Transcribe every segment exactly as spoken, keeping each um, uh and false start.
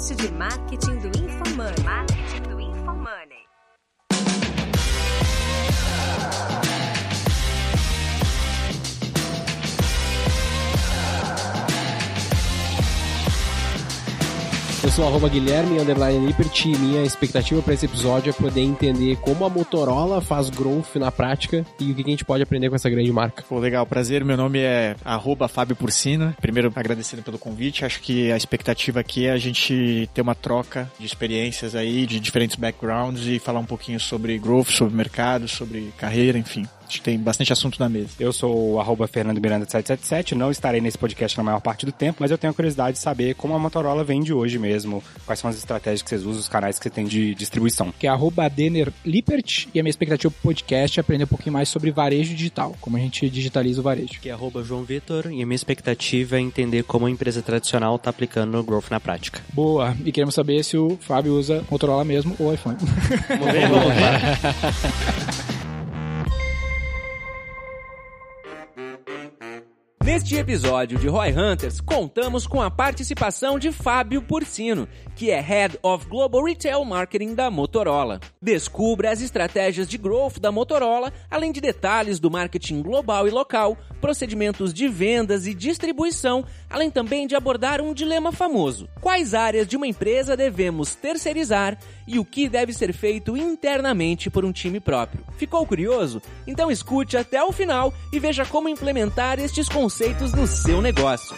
podcast de marketing do InfoMoney. Marketing do InfoMoney. Eu sou arroba Guilherme, underline Lippert, e minha expectativa para esse episódio é poder entender como a Motorola faz growth na prática e o que a gente pode aprender com essa grande marca. Pô, legal, prazer, meu nome é arroba Fábio Porcina. Primeiro, agradecendo pelo convite, acho que a expectativa aqui é a gente ter uma troca de experiências aí, de diferentes backgrounds e falar um pouquinho sobre growth, sobre mercado, sobre carreira, enfim. Acho que tem bastante assunto na mesa. Eu sou o arroba Fernando Miranda sete sete sete, não estarei nesse podcast na maior parte do tempo, mas eu tenho a curiosidade de saber como a Motorola vende hoje mesmo, quais são as estratégias que vocês usam, os canais que você tem de distribuição. Que é arroba Denner Lippert, e a minha expectativa pro podcast é aprender um pouquinho mais sobre varejo digital, como a gente digitaliza o varejo. Que é arroba João Vitor, e a minha expectativa é entender como a empresa tradicional está aplicando o growth na prática. Boa, e queremos saber se o Fábio usa Motorola mesmo ou iPhone. Vamos ver, vamos ver. Neste episódio de Roy Hunters, contamos com a participação de Fábio Porcino, que é Head of Global Retail Marketing da Motorola. Descubra as estratégias de growth da Motorola, além de detalhes do marketing global e local, procedimentos de vendas e distribuição, além também de abordar um dilema famoso. Quais áreas de uma empresa devemos terceirizar e o que deve ser feito internamente por um time próprio? Ficou curioso? Então escute até o final e veja como implementar estes conceitos no seu negócio.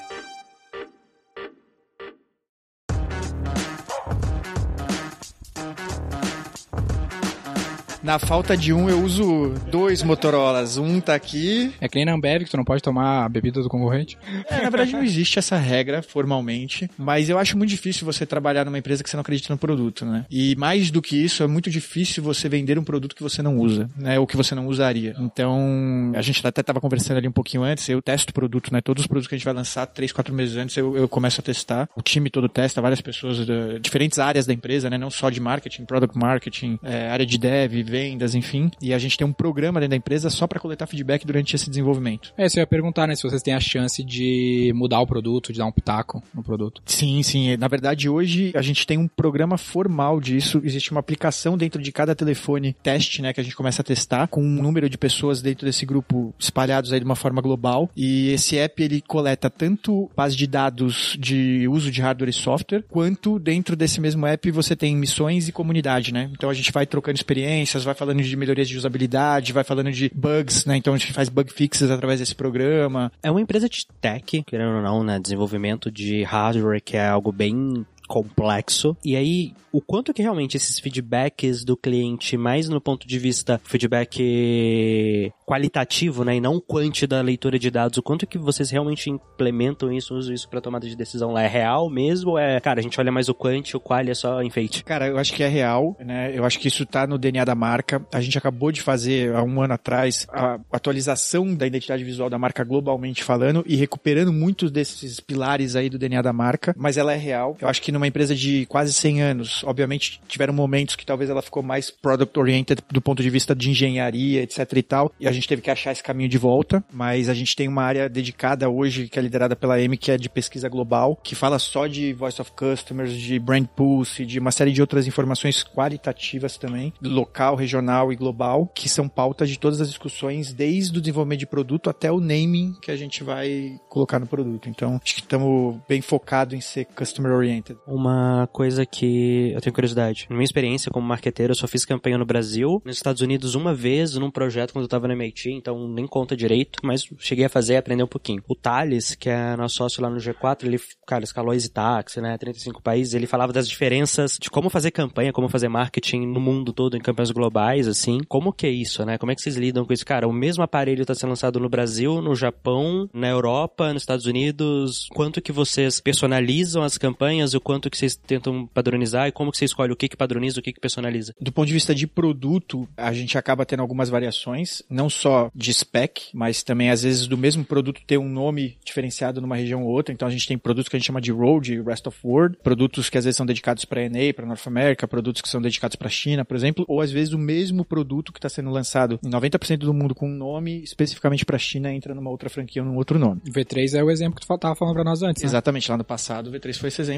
Na falta de um, eu uso dois Motorolas. Um tá aqui. É que nem na Ambev, que tu não pode tomar a bebida do concorrente. É, na verdade não existe essa regra formalmente, mas eu acho muito difícil você trabalhar numa empresa que você não acredita no produto, né? E mais do que isso, é muito difícil você vender um produto que você não usa, né? Ou que você não usaria. Então, a gente até tava conversando ali um pouquinho antes, eu testo o produto, né? Todos os produtos que a gente vai lançar, três, quatro meses antes, eu, eu começo a testar. O time todo testa, várias pessoas de diferentes áreas da empresa, né? Não só de marketing, product marketing, é, área de dev, vendas, enfim. E a gente tem um programa dentro da empresa só para coletar feedback durante esse desenvolvimento. É, você ia perguntar, né, se vocês têm a chance de mudar o produto, de dar um pitaco no produto. Sim, sim. Na verdade, hoje a gente tem um programa formal disso. Existe uma aplicação dentro de cada telefone teste, né, que a gente começa a testar com um número de pessoas dentro desse grupo espalhados aí de uma forma global. E esse app, ele coleta tanto base de dados de uso de hardware e software, quanto dentro desse mesmo app você tem missões e comunidade, né? Então a gente vai trocando experiências, vai falando de melhorias de usabilidade, vai falando de bugs, né? Então a gente faz bug fixes através desse programa. É uma empresa de tech, querendo ou não, né? Desenvolvimento de hardware, que é algo bem complexo. E aí, o quanto que realmente esses feedbacks do cliente, mais no ponto de vista feedback qualitativo, né, e não quanti da leitura de dados, o quanto que vocês realmente implementam isso, usam isso pra tomada de decisão lá? É real mesmo ou é, cara, a gente olha mais o quanti, o quali é só enfeite? Cara, eu acho que é real, né? Eu acho que isso tá no D N A da marca. A gente acabou de fazer, há um ano atrás, a atualização da identidade visual da marca globalmente falando e recuperando muitos desses pilares aí do D N A da marca, mas ela é real. Eu acho que numa empresa de quase cem anos, obviamente tiveram momentos que talvez ela ficou mais product-oriented do ponto de vista de engenharia, etc e tal, e a gente teve que achar esse caminho de volta, mas a gente tem uma área dedicada hoje, que é liderada pela Amy, que é de pesquisa global, que fala só de Voice of Customers, de Brand Pulse, de uma série de outras informações qualitativas também, local, regional e global, que são pautas de todas as discussões, desde o desenvolvimento de produto até o naming que a gente vai colocar no produto. Então, acho que estamos bem focados em ser customer-oriented. Uma coisa que eu tenho curiosidade. Na minha experiência como marqueteiro, eu só fiz campanha no Brasil, nos Estados Unidos uma vez, num projeto quando eu tava na M I T, então nem conta direito, mas cheguei a fazer e aprender um pouquinho. O Thales, que é nosso sócio lá no G quatro, ele, cara, escalou Easy Taxi, né, trinta e cinco países, ele falava das diferenças de como fazer campanha, como fazer marketing no mundo todo, em campanhas globais, assim. Como que é isso, né? Como é que vocês lidam com isso? Cara, o mesmo aparelho tá sendo lançado no Brasil, no Japão, na Europa, nos Estados Unidos. Quanto que vocês personalizam as campanhas, o quanto que vocês tentam padronizar e como que você escolhe o que que padroniza, o que que personaliza? Do ponto de vista de produto, a gente acaba tendo algumas variações, não só de spec, mas também às vezes do mesmo produto ter um nome diferenciado numa região ou outra. Então a gente tem produtos que a gente chama de Road, Rest of World, produtos que às vezes são dedicados para N A, para North America, produtos que são dedicados para China, por exemplo, ou às vezes o mesmo produto que está sendo lançado em noventa por cento do mundo com um nome especificamente para China entra numa outra franquia ou num outro nome. O V três é o exemplo que tu estava falando para nós antes, né? Exatamente, lá no passado o V três foi esse exemplo que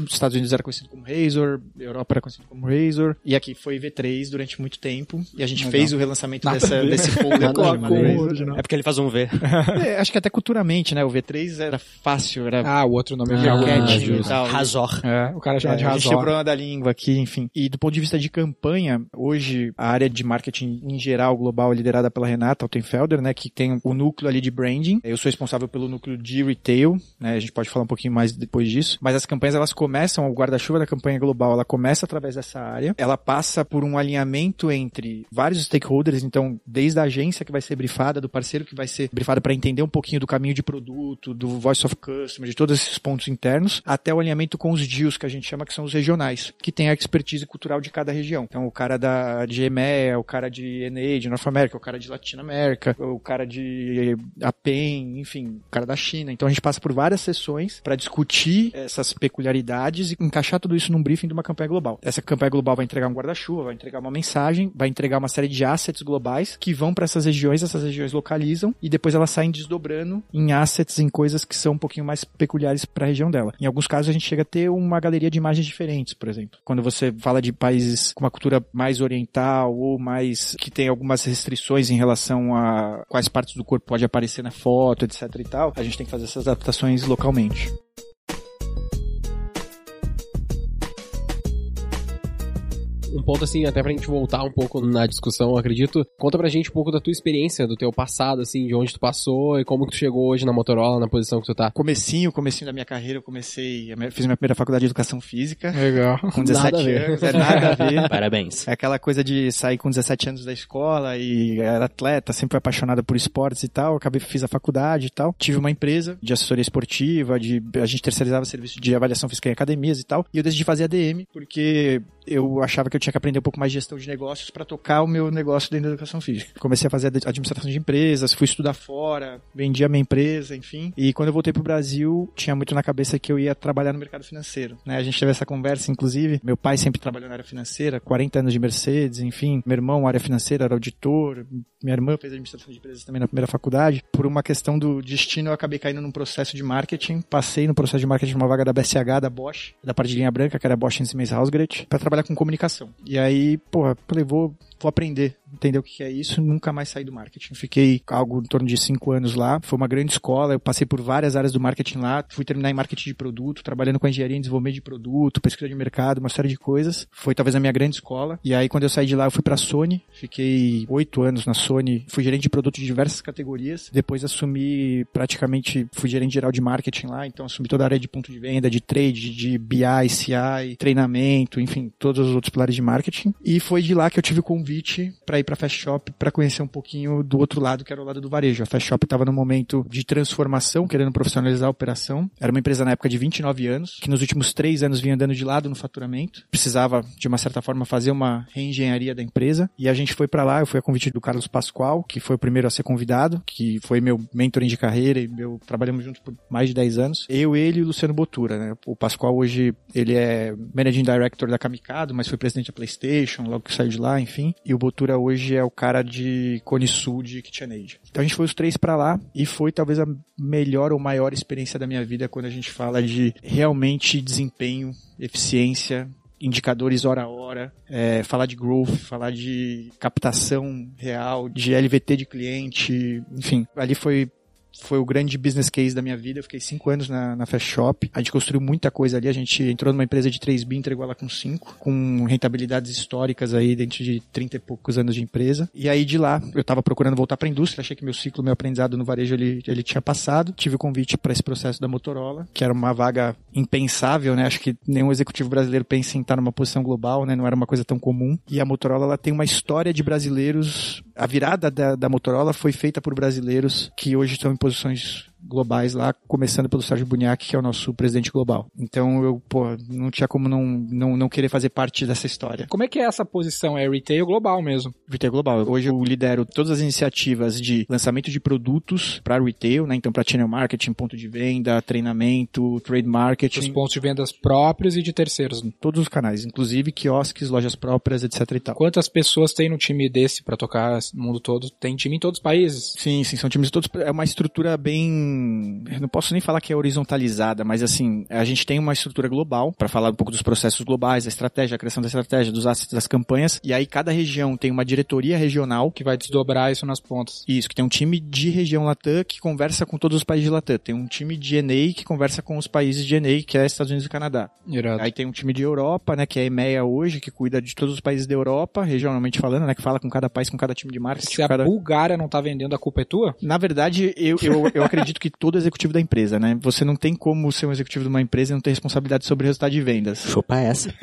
Os Estados Unidos era conhecido como Razor, Europa era conhecido como Razor, e aqui foi V três durante muito tempo, e a gente Legal. fez o relançamento dessa, desse folder chamado Razor. É porque ele faz um V. É, acho que até culturalmente, né? O V três era fácil, era... Ah, o outro nome é ah, Razor. É, o cara chama é, de Razor. A gente tem problema da língua aqui, enfim. E do ponto de vista de campanha, hoje a área de marketing em geral global é liderada pela Renata Altenfelder, né? Que tem o núcleo ali de branding. Eu sou responsável pelo núcleo de retail, né? A gente pode falar um pouquinho mais depois disso. Mas as campanhas, elas começam, o guarda-chuva da campanha global, ela começa através dessa área. Ela passa por um alinhamento entre vários stakeholders, então, desde a agência que vai ser brifada, do parceiro que vai ser brifado para entender um pouquinho do caminho de produto, do voice of customer, de todos esses pontos internos, até o alinhamento com os deals, que a gente chama que são os regionais, que tem a expertise cultural de cada região. Então, o cara da, de E M E A, o cara de N A, de North America, o cara de Latinoamérica, o cara de A P E M, enfim, o cara da China. Então, a gente passa por várias sessões para discutir essas peculiaridades e encaixar tudo isso num briefing de uma campanha global. Essa campanha global vai entregar um guarda-chuva, vai entregar uma mensagem, vai entregar uma série de assets globais que vão para essas regiões, essas regiões localizam e depois elas saem desdobrando em assets, em coisas que são um pouquinho mais peculiares para a região dela. Em alguns casos, a gente chega a ter uma galeria de imagens diferentes, por exemplo. Quando você fala de países com uma cultura mais oriental ou mais que tem algumas restrições em relação a quais partes do corpo pode aparecer na foto, etc e tal, a gente tem que fazer essas adaptações localmente. Um ponto assim, até pra gente voltar um pouco na discussão, eu acredito, conta pra gente um pouco da tua experiência, do teu passado, assim, de onde tu passou e como que tu chegou hoje na Motorola, na posição que tu tá. Comecinho, comecinho da minha carreira, eu comecei, eu fiz minha primeira faculdade de Educação Física. Legal. Com dezessete anos, é nada a ver. Parabéns. É aquela coisa de sair com dezessete anos da escola e era atleta, sempre foi apaixonada por esportes e tal, acabei, fiz a faculdade e tal. Tive uma empresa de assessoria esportiva, de, a gente terceirizava serviço de avaliação física em academias e tal, e eu decidi fazer A D M, porque eu achava que eu tinha que aprender um pouco mais de gestão de negócios para tocar o meu negócio dentro da educação física. Comecei a fazer administração de empresas, fui estudar fora, vendi a minha empresa, enfim. E quando eu voltei pro Brasil, tinha muito na cabeça que eu ia trabalhar no mercado financeiro, né? A gente teve essa conversa, inclusive. Meu pai sempre trabalhou na área financeira, quarenta anos de Mercedes, enfim. Meu irmão, área financeira, era auditor. Minha irmã fez administração de empresas também na primeira faculdade. Por uma questão do destino, eu acabei caindo num processo de marketing. Passei no processo de marketing numa vaga da B S H, da Bosch, da parte de linha branca, que era Bosch and Siemens Hausgerät, para trabalhar com comunicação. E aí, porra, falei, vou, vou aprender, entender o que é isso, nunca mais saí do marketing. Fiquei algo em torno de cinco anos lá, foi uma grande escola, eu passei por várias áreas do marketing lá, fui terminar em marketing de produto, trabalhando com engenharia em desenvolvimento de produto, pesquisa de mercado, uma série de coisas. Foi talvez a minha grande escola. E aí, quando eu saí de lá, eu fui pra Sony, fiquei oito anos na Sony, fui gerente de produto de diversas categorias, depois assumi praticamente, fui gerente geral de marketing lá, então assumi toda a área de ponto de venda, de trade, de B I, C I, treinamento, enfim, todos os outros pilares de marketing. E foi de lá que eu tive o convite para ir para Fast Shop para conhecer um pouquinho do outro lado, que era o lado do varejo. A Fast Shop estava num momento de transformação, querendo profissionalizar a operação. Era uma empresa na época de vinte e nove anos, que nos últimos três anos vinha andando de lado no faturamento. Precisava, de uma certa forma, fazer uma reengenharia da empresa. E a gente foi para lá, eu fui a convite do Carlos Pascoal, que foi o primeiro a ser convidado, que foi meu mentoring de carreira e meu, trabalhamos juntos por mais de dez anos. Eu, ele e o Luciano Botura, né? O Pascoal hoje, ele é Managing Director da Kamikado, mas foi presidente da PlayStation, logo que saiu de lá, enfim. E o Botura hoje é o cara de Cone Sul de KitchenAid. Então a gente foi os três pra lá e foi talvez a melhor ou maior experiência da minha vida quando a gente fala de realmente desempenho, eficiência, indicadores hora a hora, é, falar de growth, falar de captação real, de L V T de cliente, enfim. Ali foi foi o grande business case da minha vida. Eu fiquei cinco anos na, na Fast Shop. A gente construiu muita coisa ali. A gente entrou numa empresa de três bi, entregou ela com cinco, com rentabilidades históricas aí dentro de trinta e poucos anos de empresa. E aí de lá, eu tava procurando voltar pra indústria. Achei que meu ciclo, meu aprendizado no varejo, ele, ele tinha passado. Tive o convite para esse processo da Motorola, que era uma vaga impensável, né? Acho que nenhum executivo brasileiro pensa em estar numa posição global, né? Não era uma coisa tão comum. E a Motorola, ela tem uma história de brasileiros. A virada da, da Motorola foi feita por brasileiros que hoje estão em posições globais lá, começando pelo Sérgio Buniac, que é o nosso presidente global. Então eu, pô, não tinha como não, não, não querer fazer parte dessa história. Como é que é essa posição? É retail global mesmo? Retail global. Hoje eu lidero todas as iniciativas de lançamento de produtos para retail, né? Então para channel marketing, ponto de venda, treinamento, trade marketing. Os pontos de vendas próprios e de terceiros. Todos os canais, inclusive quiosques, lojas próprias, etc e tal. Quantas pessoas tem no time desse para tocar no mundo todo? Tem time em todos os países? Sim, sim, são times de todos. É uma estrutura bem bem... Eu não posso nem falar que é horizontalizada, mas assim, a gente tem uma estrutura global para falar um pouco dos processos globais, da estratégia, a criação da estratégia, dos assets, das campanhas, e aí cada região tem uma diretoria regional Que vai desdobrar isso nas pontas. Isso, que tem um time de região Latam que conversa com todos os países de Latam. Tem um time de N A que conversa com os países de N A, que é Estados Unidos e Canadá. Irado. Aí tem um time de Europa, né, que é a EMEA hoje, que cuida de todos os países da Europa, regionalmente falando, né, que fala com cada país, com cada time de marketing. Se a cada... Bulgária não tá vendendo, a culpa é tua? Na verdade, eu, eu, eu acredito que todo executivo da empresa, né, você não tem como ser um executivo de uma empresa e não ter responsabilidade sobre o resultado de vendas. Chupa essa.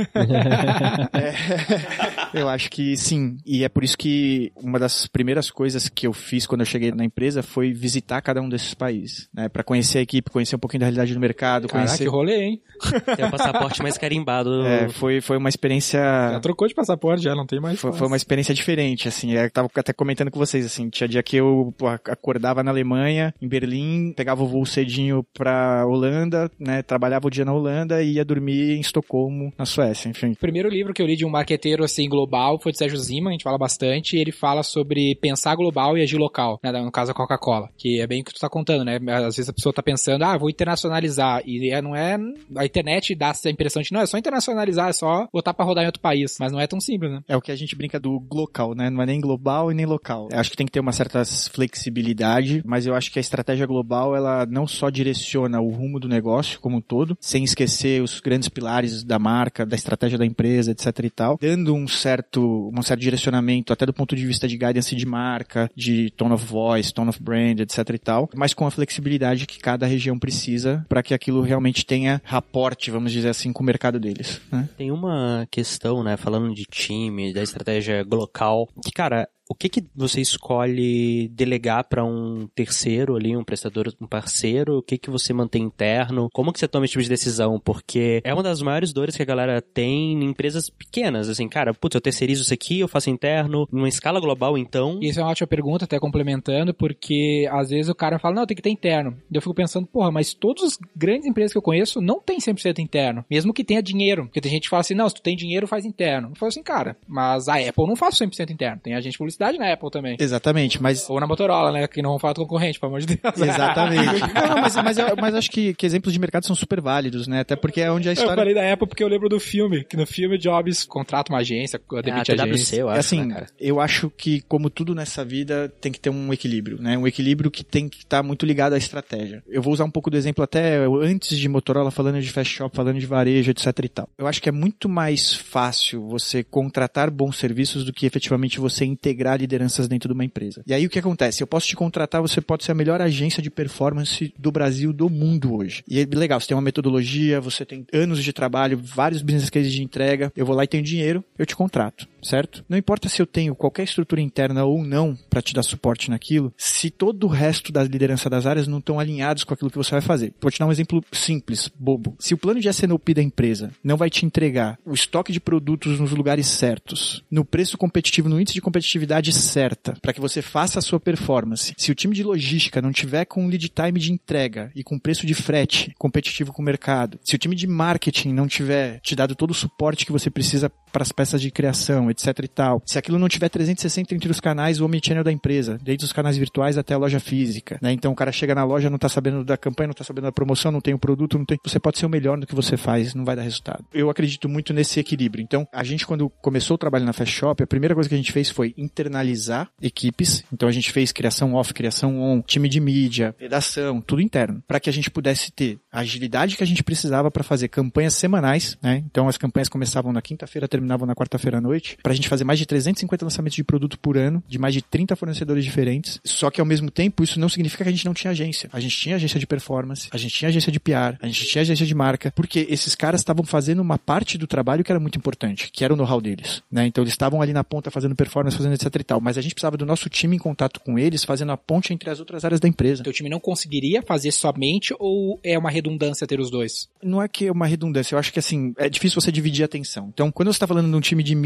É, eu acho que sim, e é por isso que uma das primeiras coisas que eu fiz quando eu cheguei na empresa foi visitar cada um desses países, né, pra conhecer a equipe, conhecer um pouquinho da realidade do mercado, Caraca, conhecer... que rolê, hein? Tem o passaporte mais carimbado. É, foi, foi uma experiência... Já trocou de passaporte, já não tem mais. Foi, foi uma experiência diferente, assim, eu tava até comentando com vocês, assim, tinha dia que eu pô, acordava na Alemanha, em Berlim, pegava o voo cedinho pra Holanda, né, trabalhava o dia na Holanda e ia dormir em Estocolmo, na Suécia, enfim. O primeiro livro que eu li de um marqueteiro, assim, global, foi de Sérgio Ziman, a gente fala bastante, e ele fala sobre pensar global e agir local, né, no caso a Coca-Cola, que é bem o que tu tá contando, né, às vezes a pessoa tá pensando, ah, vou internacionalizar, e é, não é, a internet dá essa impressão de, não, é só internacionalizar, é só botar pra rodar em outro país, mas não é tão simples, né? É o que a gente brinca do glocal, né, não é nem global e nem local. Eu acho que tem que ter uma certa flexibilidade, mas eu acho que a estratégia global, ela não só direciona o rumo do negócio como um todo, sem esquecer os grandes pilares da marca, da estratégia da empresa, etc e tal, dando um certo, um certo direcionamento até do ponto de vista de guidance de marca, de tone of voice, tone of brand, etc e tal, mas com a flexibilidade que cada região precisa para que aquilo realmente tenha raporte, vamos dizer assim, com o mercado deles, né? Tem uma questão, né, falando de time, da estratégia local, que, cara, o que que você escolhe delegar para um terceiro ali, um prestador, um parceiro? O que que você mantém interno? Como que você toma esse tipo de decisão? Porque é uma das maiores dores que a galera tem em empresas pequenas, assim, cara, putz, eu terceirizo isso aqui, eu faço interno, numa escala global, então... Isso é uma ótima pergunta, até complementando, porque às vezes o cara fala, não, tem que ter interno. E eu fico pensando, porra, mas todas as grandes empresas que eu conheço não tem cem por cento interno, mesmo que tenha dinheiro. Porque tem gente que fala assim, não, se tu tem dinheiro, faz interno. Eu falo assim, cara, mas a Apple não faz cem por cento interno, tem agente de publicidade na Apple também. Exatamente, mas... Ou na Motorola, né? Que não vamos falar do concorrente, pelo amor de Deus. Exatamente. Não, mas, mas, eu, mas acho que, que exemplos de mercado são super válidos, né? Até porque é onde a história... Eu falei da Apple porque eu lembro do filme, que no filme Jobs contrata uma agência, demite ah, a agência. Eu acho, assim, né, cara? Eu acho que, como tudo nessa vida, tem que ter um equilíbrio, né? Um equilíbrio que tem que estar muito ligado à estratégia. Eu vou usar um pouco do exemplo até antes de Motorola, falando de fast shop, falando de varejo, etc e tal. Eu acho que é muito mais fácil você contratar bons serviços do que efetivamente você integrar lideranças dentro de uma empresa. E aí o que acontece? Eu posso te contratar, você pode ser a melhor agência de performance do Brasil, do mundo hoje. E é legal, você tem uma metodologia, você tem anos de trabalho, vários business cases de entrega, eu vou lá e tenho dinheiro, eu te contrato, certo? Não importa se eu tenho qualquer estrutura interna ou não para te dar suporte naquilo, se todo o resto da liderança das áreas não estão alinhados com aquilo que você vai fazer. Vou te dar um exemplo simples, bobo. Se o plano de S N O P da empresa não vai te entregar o estoque de produtos nos lugares certos, no preço competitivo, no índice de competitividade certa, para que você faça a sua performance. Se o time de logística não tiver com lead time de entrega e com preço de frete competitivo com o mercado, se o time de marketing não tiver te dado todo o suporte que você precisa para as peças de criação, etc e tal, se aquilo não tiver trezentos e sessenta entre os canais, o omnichannel da empresa, desde os canais virtuais até a loja física, né? Então o cara chega na loja, não tá sabendo da campanha, não tá sabendo da promoção, não tem o produto, não tem... Você pode ser o melhor no que você faz, não vai dar resultado. Eu acredito muito nesse equilíbrio. Então, a gente, quando começou o trabalho na Fast Shop, a primeira coisa que a gente fez foi internalizar equipes. Então a gente fez criação off, criação on, time de mídia, redação, tudo interno, para que a gente pudesse ter a agilidade que a gente precisava para fazer campanhas semanais, né? Então as campanhas começavam na quinta-feira, terminavam na quarta-feira à noite, pra gente fazer mais de trezentos e cinquenta lançamentos de produto por ano, de mais de trinta fornecedores diferentes. Só que ao mesmo tempo, isso não significa que a gente não tinha agência. A gente tinha agência de performance, a gente tinha agência de P R, a gente tinha agência de marca, porque esses caras estavam fazendo uma parte do trabalho que era muito importante, que era o know-how deles, né? Então eles estavam ali na ponta fazendo performance, fazendo etc e tal, mas a gente precisava do nosso time em contato com eles, fazendo a ponte entre as outras áreas da empresa. Teu time não conseguiria fazer somente ou é uma redundância ter os dois? Não é que é uma redundância, eu acho que assim, é difícil você dividir a atenção. Então, quando você está falando de um time de mídia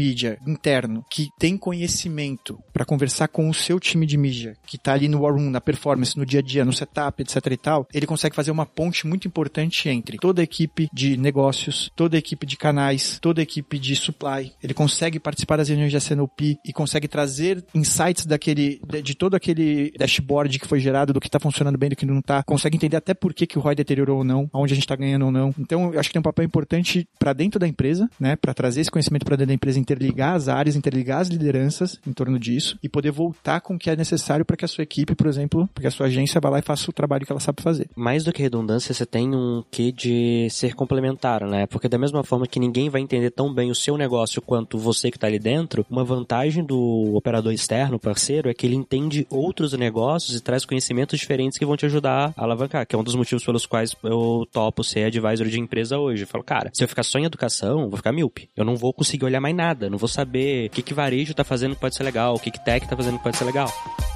interno que tem conhecimento para conversar com o seu time de mídia, que tá ali no war room, na performance, no dia a dia, no setup, etc e tal, ele consegue fazer uma ponte muito importante entre toda a equipe de negócios, toda a equipe de canais, toda a equipe de supply. Ele consegue participar das reuniões de S N O P e consegue trazer insights daquele, de, de todo aquele dashboard que foi gerado, do que tá funcionando bem, do que não tá. Consegue entender até por que, que o R O I deteriorou ou não, aonde a gente tá ganhando ou não. Então, eu acho que tem um papel importante para dentro da empresa, né, para trazer esse conhecimento para dentro da empresa, interligar as áreas, interligar as lideranças em torno disso e poder voltar com o que é necessário para que a sua equipe, por exemplo, porque a sua agência vá lá e faça o trabalho que ela sabe fazer. Mais do que redundância, você tem um quê de ser complementar, né? Porque da mesma forma que ninguém vai entender tão bem o seu negócio quanto você que tá ali dentro, uma vantagem do operador externo, parceiro, é que ele entende outros negócios e traz conhecimentos diferentes que vão te ajudar a alavancar, que é um dos motivos pelos quais eu topo ser advisor de empresa hoje. Eu falo, cara, se eu ficar só em educação, vou ficar míope. Eu não vou conseguir olhar mais nada, não vou saber o que que varejo tá fazendo que pode ser legal, o que que tech tá fazendo que pode ser legal.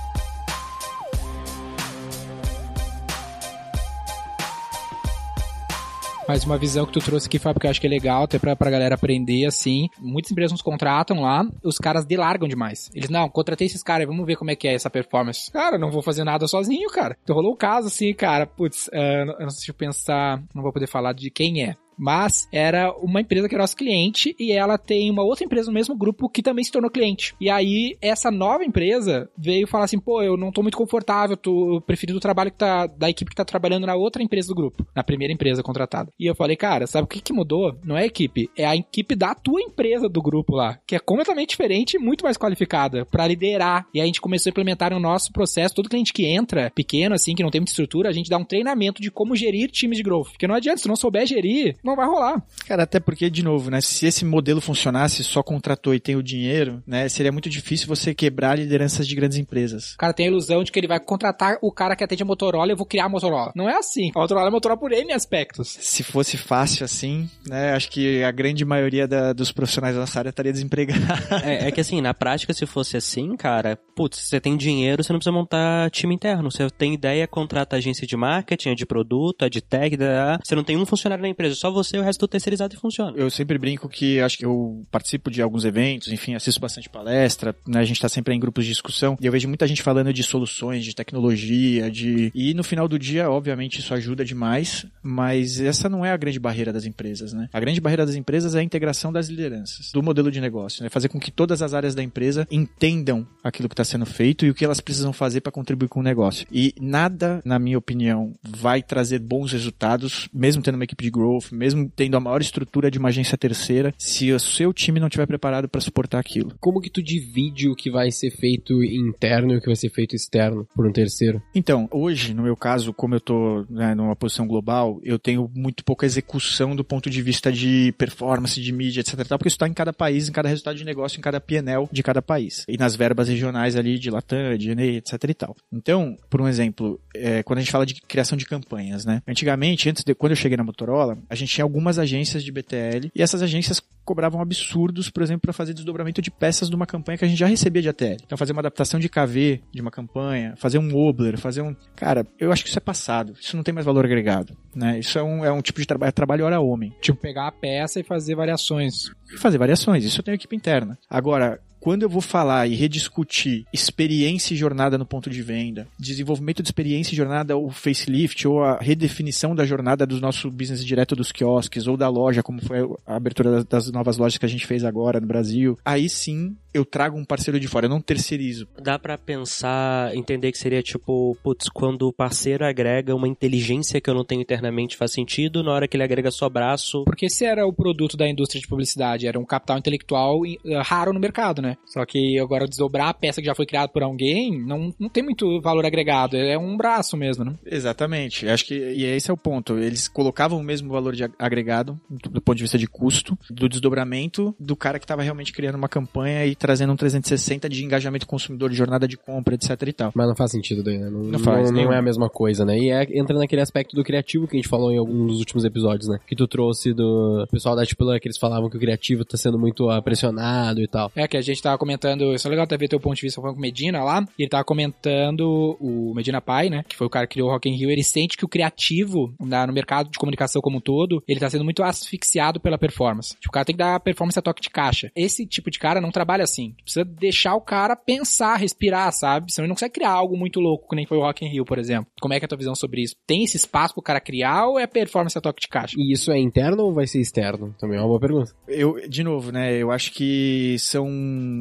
Mas uma visão que tu trouxe aqui, Fábio, que eu acho que é legal, até pra, pra galera aprender, assim. Muitas empresas nos contratam lá, os caras delargam demais. Eles, não, contratei esses caras, vamos ver como é que é essa performance. Cara, não vou fazer nada sozinho, cara. Então rolou um caso, assim, cara, putz, uh, eu não sei se eu pensar, não vou poder falar de quem é. Mas era uma empresa que era nosso cliente e ela tem uma outra empresa no mesmo grupo que também se tornou cliente. E aí, essa nova empresa veio falar assim, pô, eu não tô muito confortável, tô preferindo o trabalho que tá, da equipe que tá trabalhando na outra empresa do grupo, na primeira empresa contratada. E eu falei, cara, sabe o que que mudou? Não é a equipe, é a equipe da tua empresa do grupo lá, que é completamente diferente e muito mais qualificada pra liderar. E aí a gente começou a implementar no nosso processo, todo cliente que entra, pequeno assim, que não tem muita estrutura, a gente dá um treinamento de como gerir times de growth. Porque não adianta, se não souber gerir, não vai rolar. Cara, até porque, de novo, né, se esse modelo funcionasse, só contratou e tem o dinheiro, né, seria muito difícil você quebrar lideranças de grandes empresas. O cara tem a ilusão de que ele vai contratar o cara que atende a Motorola e eu vou criar a Motorola. Não é assim. A Motorola é Motorola por N aspectos. Se fosse fácil assim, né, acho que a grande maioria da, dos profissionais da nossa área estaria desempregada. É, é que assim, na prática, se fosse assim, cara, putz, você tem dinheiro, você não precisa montar time interno. Você tem ideia, contrata agência de marketing, é de produto, é de tech, você não tem um funcionário na empresa, só você e o resto tudo terceirizado e funciona. Eu sempre brinco que acho que eu participo de alguns eventos, enfim, assisto bastante palestra, né, a gente tá sempre em grupos de discussão e eu vejo muita gente falando de soluções, de tecnologia, de... E no final do dia, obviamente, isso ajuda demais, mas essa não é a grande barreira das empresas, né? A grande barreira das empresas é a integração das lideranças, do modelo de negócio, né? Fazer com que todas as áreas da empresa entendam aquilo que está sendo feito e o que elas precisam fazer para contribuir com o negócio. E nada, na minha opinião, vai trazer bons resultados, mesmo tendo uma equipe de growth, mesmo tendo a maior estrutura de uma agência terceira, se o seu time não estiver preparado para suportar aquilo. Como que tu divide o que vai ser feito interno e o que vai ser feito externo por um terceiro? Então, hoje, no meu caso, como eu tô, né, numa posição global, eu tenho muito pouca execução do ponto de vista de performance, de mídia, etc, porque isso está em cada país, em cada resultado de negócio, em cada P and L de cada país. E nas verbas regionais ali de Latam, de G N E, etc e tal. Então, por um exemplo, é, quando a gente fala de criação de campanhas, né? Antigamente, antes de quando eu cheguei na Motorola, a gente tinha algumas agências de B T L e essas agências cobravam absurdos, por exemplo, para fazer desdobramento de peças de uma campanha que a gente já recebia de A T L. Então, fazer uma adaptação de K V de uma campanha, fazer um Wobbler, fazer um... Cara, eu acho que isso é passado. Isso não tem mais valor agregado, né? Isso é um, é um tipo de trabalho, é trabalho hora homem. Tipo, pegar a peça e fazer variações. E fazer variações. Isso eu tenho equipe interna. Agora, quando eu vou falar e rediscutir experiência e jornada no ponto de venda, desenvolvimento de experiência e jornada, ou facelift, ou a redefinição da jornada do nosso business direto dos quiosques, ou da loja, como foi a abertura das novas lojas que a gente fez agora no Brasil, aí sim eu trago um parceiro de fora, eu não terceirizo. Dá pra pensar, entender que seria tipo, putz, quando o parceiro agrega uma inteligência que eu não tenho internamente faz sentido, na hora que ele agrega só braço... Porque esse era o produto da indústria de publicidade, era um capital intelectual raro no mercado, né? Só que agora desdobrar a peça que já foi criada por alguém, não, não tem muito valor agregado, é um braço mesmo, né? Exatamente, acho que e esse é o ponto, eles colocavam o mesmo valor de agregado, do ponto de vista de custo, do desdobramento do cara que estava realmente criando uma campanha e trazendo um trezentos e sessenta de engajamento consumidor, de jornada de compra, etc e tal. Mas não faz sentido daí, né? Não, Não faz, não, não nenhum. é a mesma coisa, né? E é, entra naquele aspecto do criativo que a gente falou em algum dos últimos episódios, né? Que tu trouxe do pessoal da Tipula, que eles falavam que o criativo tá sendo muito ah, pressionado e tal. É, que a gente tava comentando, isso é legal até ver teu ponto de vista falando com o Medina lá, e ele tava comentando o Medina Pai, né, que foi o cara que criou o Rock in Rio, ele sente que o criativo na, no mercado de comunicação como um todo, ele tá sendo muito asfixiado pela performance. Tipo, o cara tem que dar performance a toque de caixa. Esse tipo de cara não trabalha assim. Precisa deixar o cara pensar, respirar, sabe? Senão ele não consegue criar algo muito louco, que nem foi o Rock in Rio, por exemplo. Como é que é a tua visão sobre isso? Tem esse espaço pro cara criar ou é performance a toque de caixa? E isso é interno ou vai ser externo? Também é uma boa pergunta. Eu, de novo, né, eu acho que são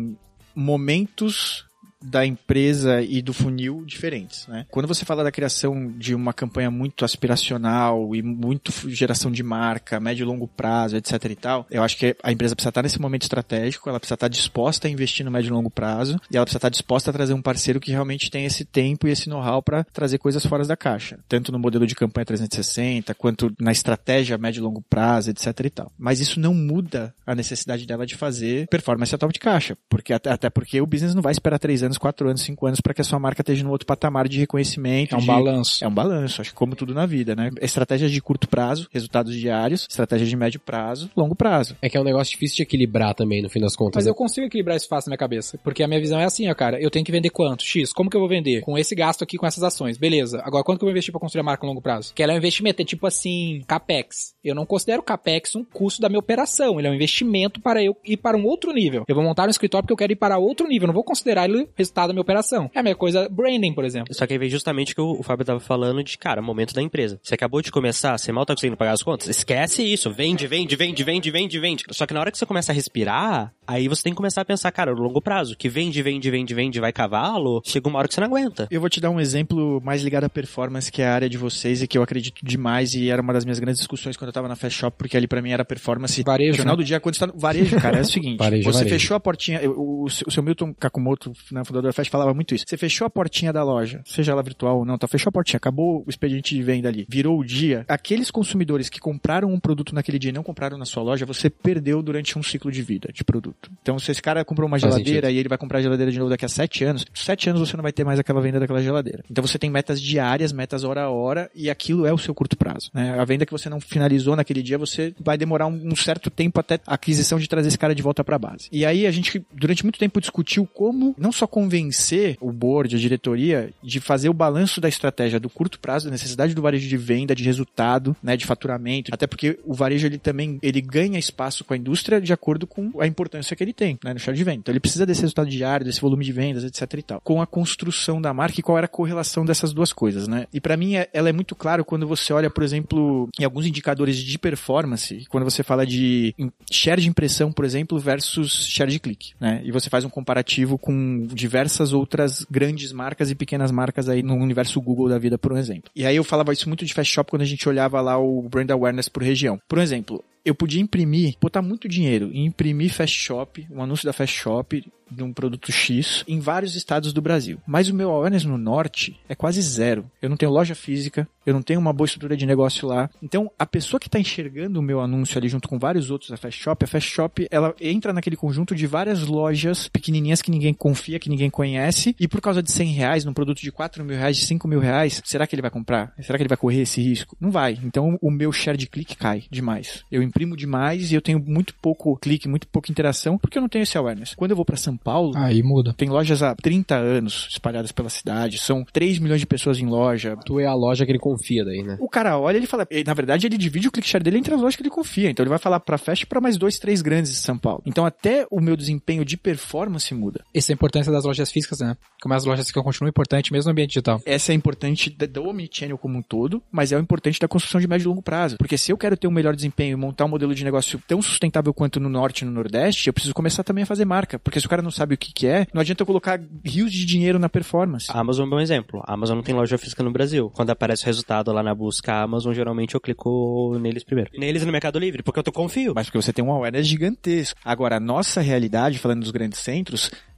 momentos da empresa e do funil diferentes, né? Quando você fala da criação de uma campanha muito aspiracional e muito geração de marca, médio e longo prazo, etc e tal, eu acho que a empresa precisa estar nesse momento estratégico, ela precisa estar disposta a investir no médio e longo prazo e ela precisa estar disposta a trazer um parceiro que realmente tem esse tempo e esse know-how para trazer coisas fora da caixa, tanto no modelo de campanha trezentos e sessenta, quanto na estratégia médio e longo prazo, etc e tal. Mas isso não muda a necessidade dela de fazer performance a top de caixa, porque até, até porque o business não vai esperar três anos, quatro anos, cinco anos para que a sua marca esteja no outro patamar de reconhecimento. É um de... balanço. É um balanço, acho que como tudo na vida, né? Estratégias de curto prazo, resultados diários, estratégias de médio prazo, longo prazo. É que é um negócio difícil de equilibrar também, no fim das contas. Mas né? eu consigo equilibrar isso fácil na minha cabeça, porque a minha visão é assim, ó, cara, eu tenho que vender quanto? X, como que eu vou vender? Com esse gasto aqui, com essas ações, beleza. Agora, quanto que eu vou investir pra construir a marca a longo prazo? Que ela é um investimento, é tipo assim, CAPEX. Eu não considero o CAPEX um custo da minha operação, ele é um investimento para eu ir para um outro nível. Eu vou montar um escritório porque eu quero ir para outro nível, eu não vou considerar ele resultado da minha operação. É a mesma coisa, branding, por exemplo. Só que aí vem justamente o que o Fábio tava falando de, cara, momento da empresa. Você acabou de começar, você mal tá conseguindo pagar as contas? Esquece isso, vende, vende, vende, vende, vende, vende. Só que na hora que você começa a respirar, aí você tem que começar a pensar, cara, no longo prazo, que vende, vende, vende, vende, vai cavalo, chega uma hora que você não aguenta. Eu vou te dar um exemplo mais ligado à performance, que é a área de vocês e que eu acredito demais e era uma das minhas grandes discussões quando eu tava na Fast Shop, porque ali pra mim era performance. Varejo, no final né? do dia, quando você tá no varejo, cara, é o seguinte, Varejo, você varejo. fechou a portinha, eu- o, o seu Milton Kakumoto, né, fundador da Fast, falava muito isso. Você fechou a portinha da loja, seja ela virtual ou não, tá, fechou a portinha, acabou o expediente de venda ali, virou o dia. Aqueles consumidores que compraram um produto naquele dia e não compraram na sua loja, você perdeu durante um ciclo de vida de produto. Então, se esse cara comprou uma Faz geladeira sentido. e ele vai comprar a geladeira de novo daqui a sete anos, sete anos você não vai ter mais aquela venda daquela geladeira. Então, você tem metas diárias, metas hora a hora, e aquilo é o seu curto prazo, né? A venda que você não finalizou naquele dia, você vai demorar um, um certo tempo até a aquisição de trazer esse cara de volta pra base. E aí, a gente, durante muito tempo, discutiu como não só convencer o board, a diretoria, de fazer o balanço da estratégia do curto prazo, da necessidade do varejo de venda, de resultado, né, de faturamento, até porque o varejo, ele também, ele ganha espaço com a indústria de acordo com a importância que ele tem, né, no share de venda. Então, ele precisa desse resultado diário, desse volume de vendas, etc e tal. Com a construção da marca e qual era a correlação dessas duas coisas, né? E pra mim, é- ela é muito claro quando você olha, por exemplo, em alguns indicadores de performance, quando você fala de em- share de impressão, por exemplo, versus share de clique, né? E você faz um comparativo com diversas outras grandes marcas e pequenas marcas aí no universo Google da vida, por um exemplo. E aí eu falava isso muito de Fast Shop quando a gente olhava lá o brand awareness por região. Por exemplo, eu podia imprimir, botar muito dinheiro e imprimir Fast Shop, um anúncio da Fast Shop de um produto X em vários estados do Brasil. Mas o meu awareness no norte é quase zero. Eu não tenho loja física, eu não tenho uma boa estrutura de negócio lá. Então, a pessoa que está enxergando o meu anúncio ali junto com vários outros da Fast Shop, a Fast Shop, ela entra naquele conjunto de várias lojas pequenininhas que ninguém confia, que ninguém conhece, e por causa de cem reais, num produto de quatro mil reais, de cinco mil reais, será que ele vai comprar? Será que ele vai correr esse risco? Não vai. Então, o meu share de clique cai demais. Eu imprimo demais e eu tenho muito pouco clique, muito pouca interação, porque eu não tenho esse awareness. Quando eu vou para São Paulo, Aí muda. tem lojas há trinta anos espalhadas pela cidade, são três milhões de pessoas em loja. Tu é a loja que ele confia daí, né? O cara olha, ele fala, ele, na verdade ele divide o click share dele entre as lojas que ele confia, então ele vai falar pra Fast para mais dois, três grandes de São Paulo. Então até o meu desempenho de performance muda. Essa é a importância das lojas físicas, né? Como as lojas físicas continuam importantes mesmo no ambiente digital. Essa é importante da- do omnichannel como um todo, mas é o importante da construção de médio e longo prazo. Porque se eu quero ter um melhor desempenho e montar um modelo de negócio tão sustentável quanto no Norte e no Nordeste, eu preciso começar também a fazer marca. Porque se o cara não sabe o que que é, não adianta eu colocar rios de dinheiro na performance. A Amazon é um bom exemplo. A Amazon não tem loja física no Brasil. Quando aparece o resultado lá na busca a Amazon, geralmente eu clico neles primeiro. Neles no Mercado Livre, porque eu tô confio. Mas porque você tem um awareness gigantesco. Agora, a nossa realidade, falando dos grandes centros,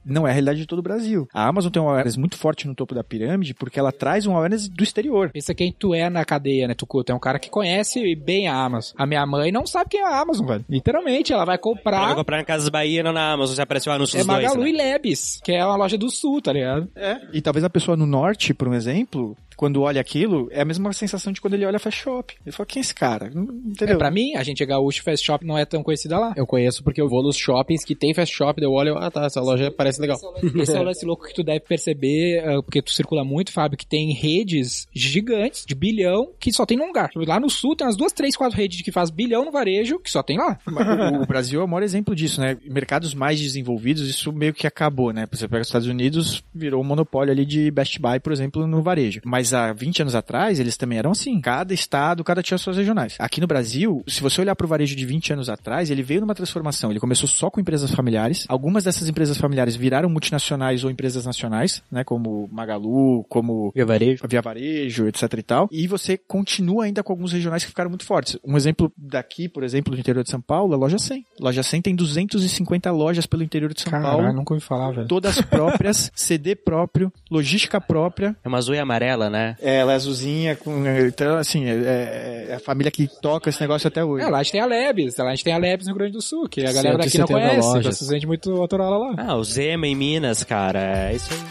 não é a realidade de todo o Brasil. A Amazon tem um awareness muito forte no topo da pirâmide porque ela traz um awareness do exterior. Pensa quem tu é na cadeia, né, Tucu? Tu é um cara que conhece bem a Amazon. A minha mãe não sabe quem é a Amazon, velho. Literalmente, ela vai comprar... Ela vai comprar na Casas Bahia, não na Amazon, você apareceu o anúncio É dos dois, Magalu né? e Lebes, que é uma loja do Sul, tá ligado? É. E talvez a pessoa no norte, por um exemplo, quando olha aquilo, é a mesma sensação de quando ele olha Fast Shop. Ele fala, quem é esse cara? Entendeu? É, pra mim, a gente é gaúcho, Fast Shop não é tão conhecida lá. Eu conheço porque eu vou nos shoppings que tem Fast Shop, daí eu olho, ah tá, essa loja parece legal. Esse é o lance louco que tu deve perceber, uh, porque tu circula muito, Fábio, que tem redes gigantes, de bilhão, que só tem num lugar. Lá no Sul tem umas duas, três, quatro redes que faz bilhão no varejo, que só tem lá. O, o Brasil é o maior exemplo disso, né? Mercados mais desenvolvidos, isso meio que acabou, né? Você pega os Estados Unidos, virou um monopólio ali de Best Buy, por exemplo, no varejo. Mas há vinte anos atrás, eles também eram assim. Cada estado, cada tinha suas regionais. Aqui no Brasil, se você olhar pro varejo de vinte anos atrás, ele veio numa transformação. Ele começou só com empresas familiares. Algumas dessas empresas familiares viraram multinacionais ou empresas nacionais, né? Como Magalu, como Via Varejo. Via Varejo, etc e tal. E você continua ainda com alguns regionais que ficaram muito fortes. Um exemplo daqui, por exemplo, do interior de São Paulo, a Loja cem. Loja cem tem duzentas e cinquenta lojas pelo interior de São Caralho, Paulo. nunca ouvi falar, velho. Todas próprias, C D próprio, logística própria. É uma azul e amarela, né? É, ela é azulzinha, com, então, assim, é, é a família que toca esse negócio até hoje. É, lá a gente tem a Lebes, lá a gente tem a Lebes no Rio Grande do Sul, que a galera cento e daqui não setenta conhece, lojas. você sente muito Motorola lá. Ah, o Zema em Minas, cara, é isso aí.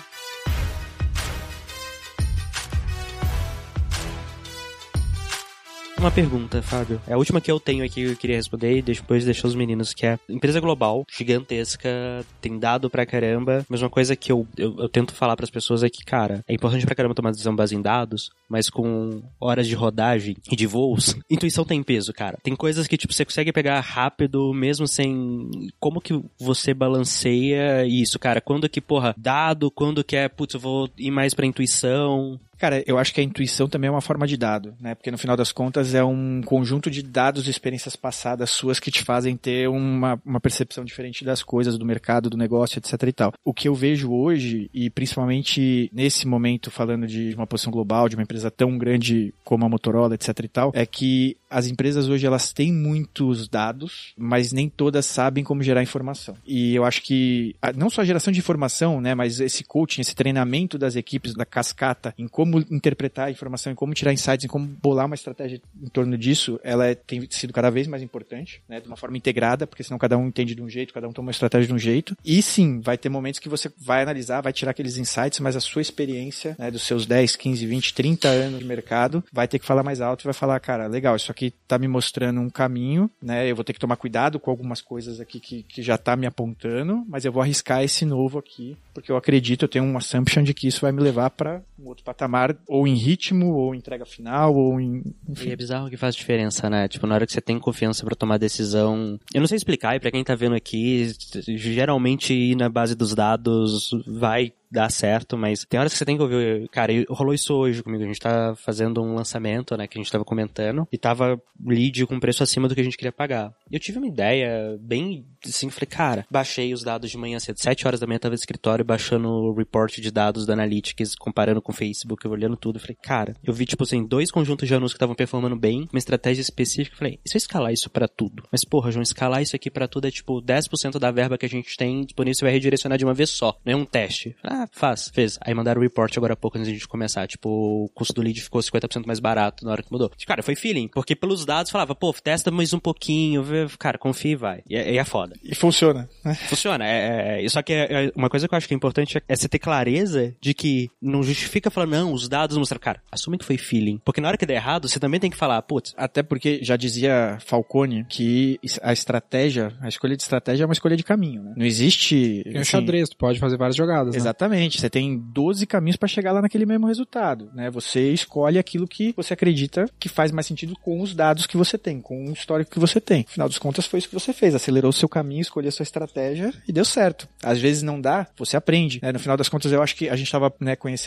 Uma pergunta, Fábio. É a última que eu tenho aqui que eu queria responder e depois deixar os meninos, que é empresa global, gigantesca, tem dado pra caramba. Mas uma coisa que eu, eu, eu tento falar pras pessoas é que, cara, é importante pra caramba tomar decisão baseada em dados, mas com horas de rodagem e de voos, intuição tem peso, cara. Tem coisas que, tipo, você consegue pegar rápido, mesmo sem... Como que você balanceia isso, cara? Quando que, porra, dado, quando que é, putz, eu vou ir mais pra intuição... Cara, eu acho que a intuição também é uma forma de dado, né? Porque no final das contas é um conjunto de dados e experiências passadas suas que te fazem ter uma, uma percepção diferente das coisas, do mercado, do negócio, etc e tal. O que eu vejo hoje, e principalmente nesse momento falando de uma posição global, de uma empresa tão grande como a Motorola, etc e tal, é que as empresas hoje elas têm muitos dados, mas nem todas sabem como gerar informação. E eu acho que, não só a geração de informação, né? Mas esse coaching, esse treinamento das equipes, da cascata, em como como interpretar a informação, em como tirar insights, em como bolar uma estratégia em torno disso, ela é, tem sido cada vez mais importante, né, de uma forma integrada, porque senão cada um entende de um jeito, cada um toma uma estratégia de um jeito. E sim, vai ter momentos que você vai analisar, vai tirar aqueles insights, mas a sua experiência, né, dos seus dez, quinze, vinte, trinta anos de mercado, vai ter que falar mais alto e vai falar, cara, legal, isso aqui tá me mostrando um caminho, né, eu vou ter que tomar cuidado com algumas coisas aqui que, que já tá me apontando, mas eu vou arriscar esse novo aqui, porque eu acredito, eu tenho um assumption de que isso vai me levar para um outro patamar, ou em ritmo, ou em entrega final, ou em... enfim. E é bizarro que faz diferença, né? Tipo, na hora que você tem confiança pra tomar decisão... Eu não sei explicar, e pra quem tá vendo aqui, geralmente ir na base dos dados vai dar certo, mas tem horas que você tem que ouvir... Cara, rolou isso hoje comigo, a gente tá fazendo um lançamento, né, que a gente tava comentando, e tava lead com preço acima do que a gente queria pagar. E eu tive uma ideia bem, assim, falei, cara, baixei os dados de manhã cedo, sete horas da manhã tava no escritório, baixando o report de dados da Analytics, comparando com o Facebook, olhando tudo, falei, cara, eu vi, tipo assim, dois conjuntos de anúncios que estavam performando bem, uma estratégia específica, falei, e se eu escalar isso pra tudo? Mas, porra, João, escalar isso aqui pra tudo é, tipo, dez por cento da verba que a gente tem disponível, você vai redirecionar de uma vez só, não é um teste. Ah, faz, fez. Aí mandaram o report agora há pouco antes de a gente começar. Tipo, o custo do lead ficou cinquenta por cento mais barato na hora que mudou. Cara, foi feeling. Porque pelos dados falava, pô, testa mais um pouquinho, vê, cara, confia e vai. E é, e é foda. E funciona. Funciona. É, é, só que é, é, uma coisa que eu acho que é importante é, é você ter clareza de que não justifica falar, não, os dados mostram. Cara, assume que foi feeling. Porque na hora que der errado, você também tem que falar, putz. Até porque já dizia Falcone que a estratégia, a escolha de estratégia é uma escolha de caminho, né? Não existe... Tem um xadrez, tu pode fazer várias jogadas, exatamente. Né? Você tem doze caminhos para chegar lá naquele mesmo resultado, né? Você escolhe aquilo que você acredita que faz mais sentido com os dados que você tem, com o histórico que você tem. Afinal dos contas, foi isso que você fez. Acelerou o seu caminho, escolheu a sua estratégia e deu certo. Às vezes não dá, você aprende, né? No final das contas, eu acho que a gente estava, né, conhecendo o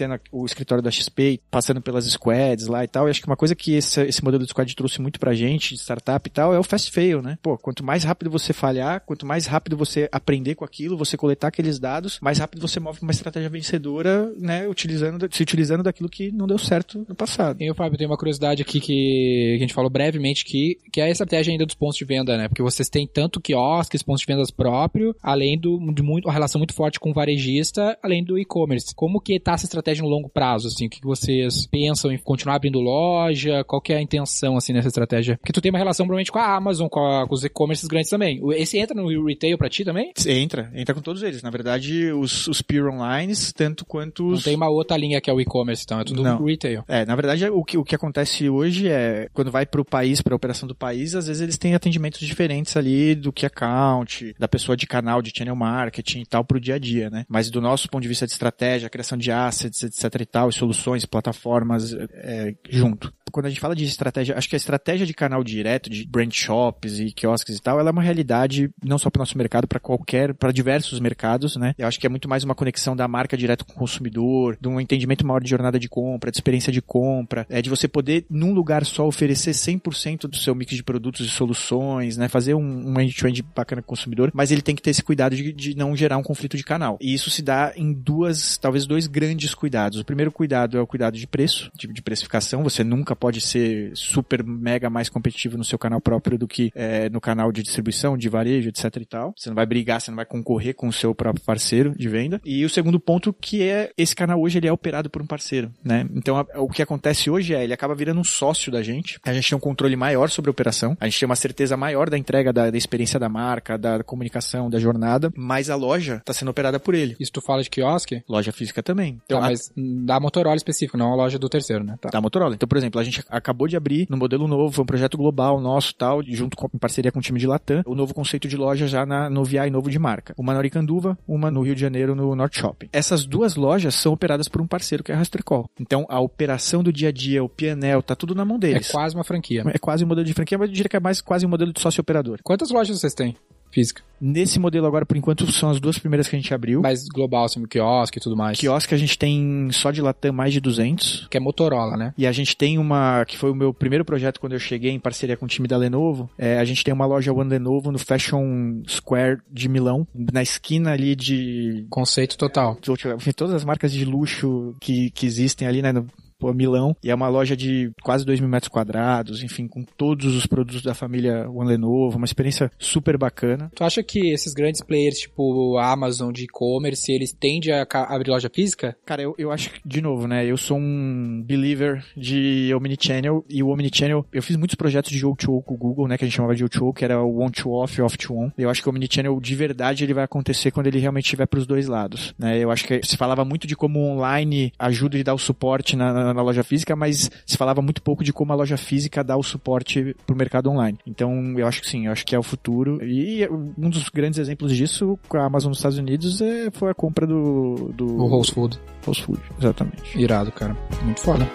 o escritório da X P, passando pelas squads lá e tal. E acho que uma coisa que esse, esse modelo de squad trouxe muito pra gente, de startup e tal, é o fast fail, né? Pô, quanto mais rápido você falhar, quanto mais rápido você aprender com aquilo, você coletar aqueles dados, mais rápido você move uma estratégia vencedora, né? Utilizando, se utilizando daquilo que não deu certo no passado. E, Fábio, tem uma curiosidade aqui que a gente falou brevemente que, que é a estratégia ainda dos pontos de venda, né? Porque vocês têm tanto quiosques, pontos de vendas próprio, além do, de muito, uma relação muito forte com o varejista, além do e-commerce. Como que tá essa estratégia no longo prazo, assim? O que vocês pensam em continuar abrindo loja? Qual que é a intenção, assim, nessa estratégia? Porque tu tem uma relação, provavelmente, com a Amazon, com, a, com os e-commerces grandes também. Esse entra no retail pra ti também? Entra, entra com todos eles. Na verdade, os, os pure online, tanto quanto os... Não tem uma outra linha que é o e-commerce, então é tudo Não. retail. É, na verdade, o que, o que acontece hoje é, quando vai pro país, pra operação do país, às vezes eles têm atendimentos diferentes ali do que account, da pessoa de canal, de channel marketing e tal, pro dia a dia, né? Mas do nosso ponto de vista de estratégia, criação de assets, etc e tal, e soluções, plataformas, é, junto. Quando a gente fala de estratégia, acho que a estratégia de canal direto, de brand shops e quiosques e tal, ela é uma realidade não só para o nosso mercado, para qualquer, para diversos mercados, né? Eu acho que é muito mais uma conexão da marca direto com o consumidor, de um entendimento maior de jornada de compra, de experiência de compra, é de você poder, num lugar só, oferecer cem por cento do seu mix de produtos e soluções, né? Fazer um, um end-to-end bacana com o consumidor, mas ele tem que ter esse cuidado de, de não gerar um conflito de canal. E isso se dá em duas, talvez dois grandes cuidados. O primeiro cuidado é o cuidado de preço, de, de precificação. Você nunca pode ser super, mega mais competitivo no seu canal próprio do que é, no canal de distribuição, de varejo, etc e tal. Você não vai brigar, você não vai concorrer com o seu próprio parceiro de venda. E o segundo ponto que é, esse canal hoje ele é operado por um parceiro, né? Então a, o que acontece hoje é, ele acaba virando um sócio da gente. A gente tem um controle maior sobre a operação, a gente tem uma certeza maior da entrega da, da experiência da marca, da comunicação, da jornada, mas a loja está sendo operada por ele. Isso tu fala de quiosque? Loja física também. Então, tá, a... mas da Motorola específico, não a loja do terceiro, né? Tá. Da Motorola. Então, por exemplo, a gente acabou de abrir no modelo novo, foi um projeto global nosso, tal, junto com, em parceria com o time de Latam, o novo conceito de loja já na, no V I novo de marca. Uma na Oricanduva, uma no Rio de Janeiro, no North Shopping. Essas duas lojas são operadas por um parceiro que é a Rastercall. Então, a operação do dia a dia, o P and L, tá tudo na mão deles. É quase uma franquia. É quase um modelo de franquia, mas eu diria que é mais quase um modelo de sócio-operador. Quantas lojas vocês têm? Física. Nesse modelo agora, por enquanto, são as duas primeiras que a gente abriu. Mais global, assim, quiosque e tudo mais. Quiosque a gente tem só de Latam mais de duzentos. Que é Motorola, né? E a gente tem uma, que foi o meu primeiro projeto quando eu cheguei em parceria com o time da Lenovo. É, a gente tem uma loja One Lenovo no Fashion Square de Milão, na esquina ali de... Conceito total. Todas as marcas de luxo que, que existem ali, né, no Milão, e é uma loja de quase dois mil metros quadrados, enfim, com todos os produtos da família One Lenovo, uma experiência super bacana. Tu acha que esses grandes players, tipo a Amazon de e-commerce, eles tendem a abrir loja física? Cara, eu, eu acho que, de novo, né, eu sou um believer de Omnichannel, e o Omnichannel, eu fiz muitos projetos de O dois O com o Google, né, que a gente chamava de O dois O, que era o on-to-off, off-to-on. Eu acho que o Omnichannel, de verdade, ele vai acontecer quando ele realmente estiver pros dois lados, né. Eu acho que se falava muito de como o online ajuda e dá o suporte na, na na loja física, mas se falava muito pouco de como a loja física dá o suporte pro mercado online. Então, eu acho que sim, eu acho que é o futuro. E um dos grandes exemplos disso, com a Amazon nos Estados Unidos, é, foi a compra do... do... O Whole Food. Whole Food, exatamente. Irado, cara. Muito foda.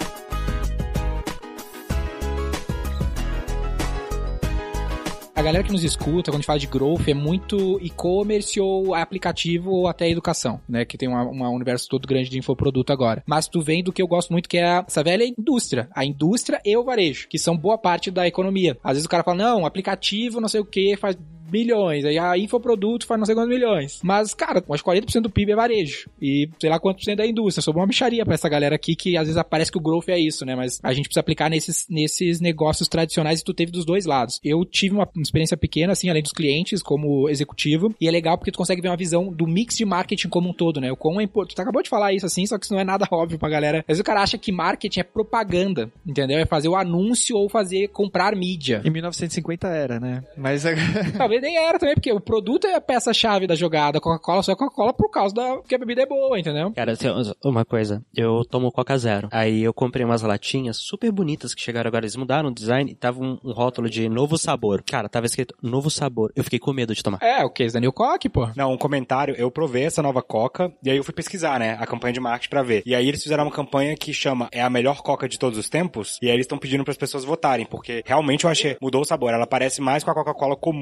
A galera que nos escuta, quando a gente fala de growth, é muito e-commerce ou aplicativo ou até educação, né? Que tem um universo todo grande de infoproduto agora. Mas tu vem do que eu gosto muito, que é essa velha indústria. A indústria e o varejo, que são boa parte da economia. Às vezes o cara fala, não, aplicativo, não sei o que, faz milhões, aí a infoproduto faz não sei quantos milhões. Mas, cara, acho que quarenta por cento do P I B é varejo. E sei lá quanto por cento da indústria. Sobrou uma bicharia pra essa galera aqui, que às vezes parece que o growth é isso, né? Mas a gente precisa aplicar nesses, nesses negócios tradicionais, e tu teve dos dois lados. Eu tive uma experiência pequena, assim, além dos clientes, como executivo, e é legal porque tu consegue ver uma visão do mix de marketing como um todo, né? O quão é importante. Tu acabou de falar isso, assim, só que isso não é nada óbvio pra galera. Às vezes o cara acha que marketing é propaganda, entendeu? É fazer o anúncio ou fazer, comprar mídia. Em mil novecentos e cinquenta era, né? Mas... Talvez nem era também, porque o produto é a peça-chave da jogada. A Coca-Cola só é Coca-Cola por causa da que a bebida é boa, entendeu? Cara, assim, uma coisa, eu tomo Coca Zero. Aí eu comprei umas latinhas super bonitas que chegaram agora, eles mudaram o design e tava um, um rótulo de novo sabor. Cara, tava escrito novo sabor. Eu fiquei com medo de tomar. É, o case da New Coke, pô. Não, um comentário, eu provei essa nova Coca e aí eu fui pesquisar, né, a campanha de marketing pra ver. E aí eles fizeram uma campanha que chama É a melhor Coca de todos os tempos, e aí eles estão pedindo pras pessoas votarem, porque realmente eu achei, mudou o sabor. Ela parece mais com a Coca-Cola comum agora,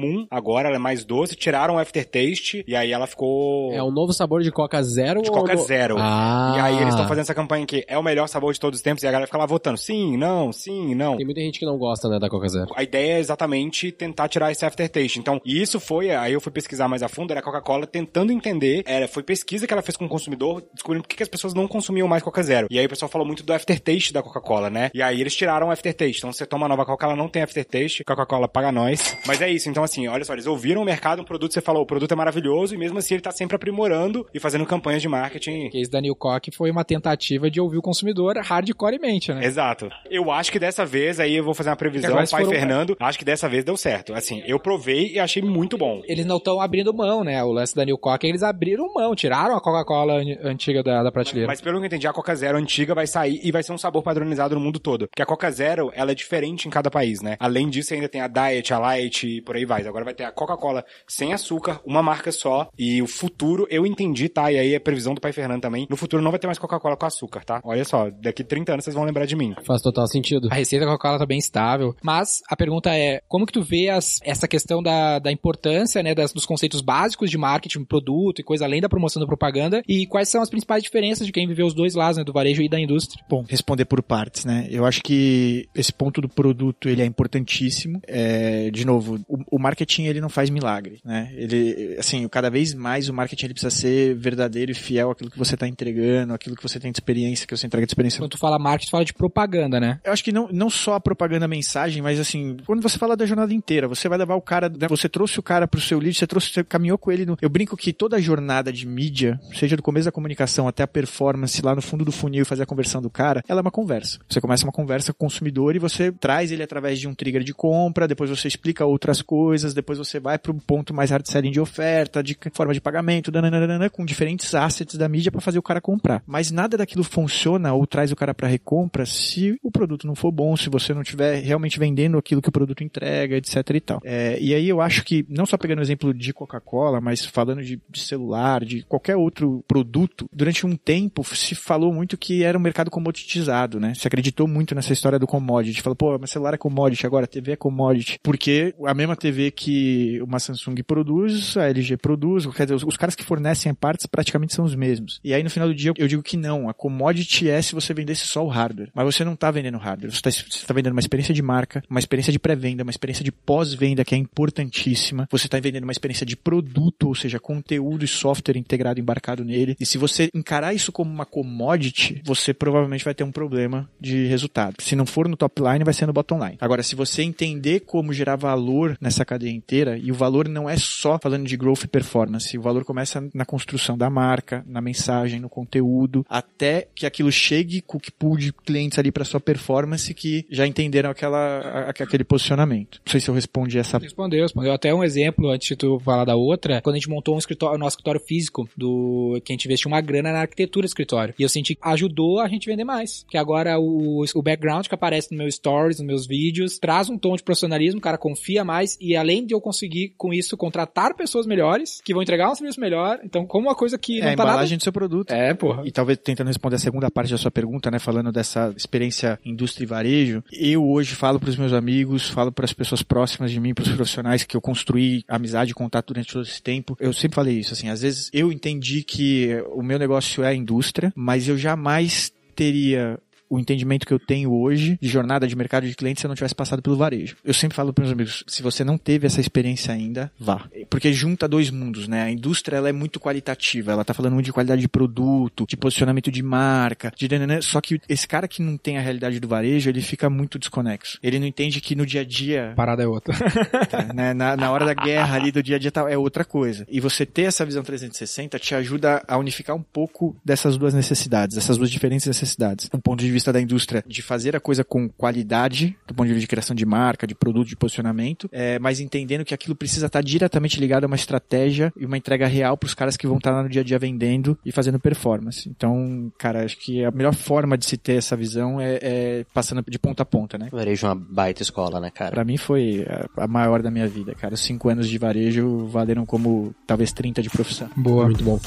agora, ela é mais doce, tiraram o aftertaste, e aí ela ficou... É o novo sabor de Coca Zero? De ou Coca no... Zero. Ah. E aí eles estão fazendo essa campanha que é o melhor sabor de todos os tempos, e a galera fica lá votando, sim, não, sim, não. Tem muita gente que não gosta, né, da Coca Zero. A ideia é exatamente tentar tirar esse aftertaste. Então, e isso foi, aí eu fui pesquisar mais a fundo, era a Coca-Cola tentando entender, era, foi pesquisa que ela fez com o consumidor, descobrindo por que, que as pessoas não consumiam mais Coca Zero. E aí o pessoal falou muito do aftertaste da Coca-Cola, né? E aí eles tiraram o aftertaste. Então você toma a nova Coca, ela não tem aftertaste, Coca-Cola paga nós. Mas é isso, então assim, olha só, eles ouviram o mercado, um produto, você falou, o produto é maravilhoso, e mesmo assim ele tá sempre aprimorando e fazendo campanhas de marketing. O case da New Coke foi uma tentativa de ouvir o consumidor hardcoremente, né? Exato. Eu acho que dessa vez, aí eu vou fazer uma previsão, Agora, pai foram... Fernando, acho que dessa vez deu certo. Assim, eu provei e achei muito bom. Eles não estão abrindo mão, né? O lance da New Coke, eles abriram mão, tiraram a Coca-Cola antiga da, da prateleira. Mas pelo que eu entendi, a Coca Zero antiga vai sair e vai ser um sabor padronizado no mundo todo. Porque a Coca Zero, ela é diferente em cada país, né? Além disso, ainda tem a Diet, a Light e por aí vai. Agora vai ter a Coca-Cola sem açúcar, uma marca só. E o futuro, eu entendi, tá? E aí é previsão do pai Fernando também. No futuro não vai ter mais Coca-Cola com açúcar, tá? Olha só, daqui trinta anos vocês vão lembrar de mim. Faz total sentido. A receita da Coca-Cola tá bem estável. Mas a pergunta é, como que tu vê as, essa questão da, da importância, né, das, dos conceitos básicos de marketing, produto e coisa além da promoção da propaganda, e quais são as principais diferenças de quem viveu os dois lados, né, do varejo e da indústria? Bom, responder por partes, né? Eu acho que esse ponto do produto, ele é importantíssimo. É, de novo, o, o marketing, ele não faz milagre, né? Ele, assim, cada vez mais o marketing, ele precisa ser verdadeiro e fiel àquilo que você está entregando, àquilo que você tem de experiência, que você entrega de experiência. Quando tu fala marketing, tu fala de propaganda, né? Eu acho que não, não só a propaganda, a mensagem, mas assim, quando você fala da jornada inteira, você vai levar o cara, né? Você trouxe o cara pro seu lead, você trouxe, você caminhou com ele no... Eu brinco que toda a jornada de mídia, seja do começo da comunicação até a performance lá no fundo do funil e fazer a conversão do cara, ela é uma conversa. Você começa uma conversa com o consumidor e você traz ele através de um trigger de compra, depois você explica outras coisas, depois você vai pro ponto mais hard selling de oferta, de forma de pagamento, dananana, com diferentes assets da mídia para fazer o cara comprar. Mas nada daquilo funciona ou traz o cara para recompra se o produto não for bom, se você não estiver realmente vendendo aquilo que o produto entrega, etc e tal. É, e aí eu acho que, não só pegando o exemplo de Coca-Cola, mas falando de, de celular, de qualquer outro produto, durante um tempo se falou muito que era um mercado comoditizado, né? Se acreditou muito nessa história do commodity. Falou, pô, mas celular é commodity agora, a T V é commodity. Porque a mesma T V que uma Samsung produz, a L G produz, quer dizer, os, os caras que fornecem partes praticamente são os mesmos. E aí no final do dia eu digo que não, a commodity é se você vendesse só o hardware. Mas você não está vendendo hardware, você está tá vendendo uma experiência de marca, uma experiência de pré-venda, uma experiência de pós-venda que é importantíssima. Você está vendendo uma experiência de produto, ou seja, conteúdo e software integrado, embarcado nele. E se você encarar isso como uma commodity, você provavelmente vai ter um problema de resultado. Se não for no top line, vai ser no bottom line. Agora, se você entender como gerar valor nessa cadeia inteira, e o valor não é só falando de growth e performance, o valor começa na construção da marca, na mensagem, no conteúdo, até que aquilo chegue com o que pool de clientes ali para sua performance que já entenderam aquela, a, aquele posicionamento. Não sei se eu respondi essa... Respondeu, respondeu. Até um exemplo, antes de tu falar da outra, quando a gente montou um escritório, o nosso escritório físico, do, que a gente investiu uma grana na arquitetura do escritório. E eu senti que ajudou a gente vender mais. Que agora o, o background que aparece no meu stories, nos meus vídeos, traz um tom de profissionalismo, o cara confia mais, e além de eu conseguir, com isso, contratar pessoas melhores, que vão entregar um serviço melhor, então como uma coisa que não é, tá a embalagem nada... do seu produto. É, porra. E talvez tentando responder a segunda parte da sua pergunta, né, falando dessa experiência indústria e varejo, eu hoje falo para os meus amigos, falo para as pessoas próximas de mim, para os profissionais que eu construí amizade e contato durante todo esse tempo, eu sempre falei isso, assim, às vezes eu entendi que o meu negócio é a indústria, mas eu jamais teria o entendimento que eu tenho hoje de jornada de mercado de clientes se eu não tivesse passado pelo varejo. Eu sempre falo para meus amigos, se você não teve essa experiência ainda, vá. Porque junta dois mundos, né? A indústria, ela é muito qualitativa, ela tá falando muito de qualidade de produto, de posicionamento de marca, de... só que esse cara que não tem a realidade do varejo, ele fica muito desconexo. Ele não entende que no dia a dia... A parada é outra. Tá, né? na, na hora da guerra ali, do dia a dia, tá, é outra coisa. E você ter essa visão trezentos e sessenta te ajuda a unificar um pouco dessas duas necessidades, dessas duas diferentes necessidades. Um ponto de vista da indústria de fazer a coisa com qualidade, do ponto de vista de criação de marca, de produto, de posicionamento, é, mas entendendo que aquilo precisa estar diretamente ligado a uma estratégia e uma entrega real para os caras que vão estar lá no dia a dia vendendo e fazendo performance. Então, cara, acho que a melhor forma de se ter essa visão é, é passando de ponta a ponta, né? Varejo é uma baita escola, né, cara? Pra mim foi a, a maior da minha vida, cara. Os cinco anos de varejo valeram como talvez trinta de profissão. Boa. Muito bom.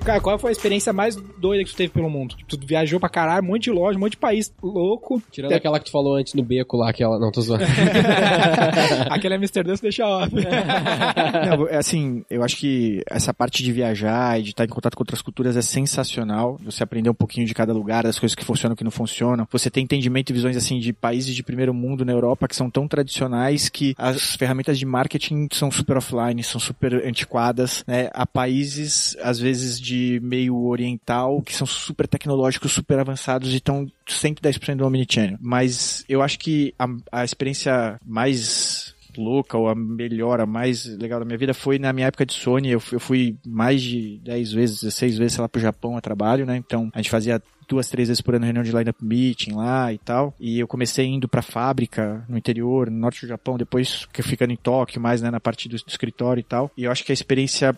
Cara, qual foi a experiência mais doida que tu teve pelo mundo? Tu viajou pra caralho, um monte de loja, um monte de país louco. Tirando aquela que tu falou antes no beco lá, aquela... Não, tô zoando. Aquela Amsterdã se deixa off. Não, é assim, eu acho que essa parte de viajar e de estar em contato com outras culturas é sensacional. Você aprender um pouquinho de cada lugar, das coisas que funcionam e que não funcionam. Você tem entendimento e visões, assim, de países de primeiro mundo na Europa que são tão tradicionais que as ferramentas de marketing são super offline, são super antiquadas, né? Há países, às vezes, de meio oriental que são super tecnológicos, super avançados e estão cento e dez por cento do omnichannel. Mas eu acho que a, a experiência mais louca ou a melhor, a mais legal da minha vida foi na minha época de Sony. Eu fui, eu fui mais de dez vezes, dezesseis vezes, sei lá, pro Japão a trabalho, né? Então a gente fazia duas, três vezes por ano reunião de lineup meeting lá e tal. E eu comecei indo pra fábrica no interior, no norte do Japão, depois ficando em Tóquio, mais, né, na parte do, do escritório e tal. E eu acho que a experiência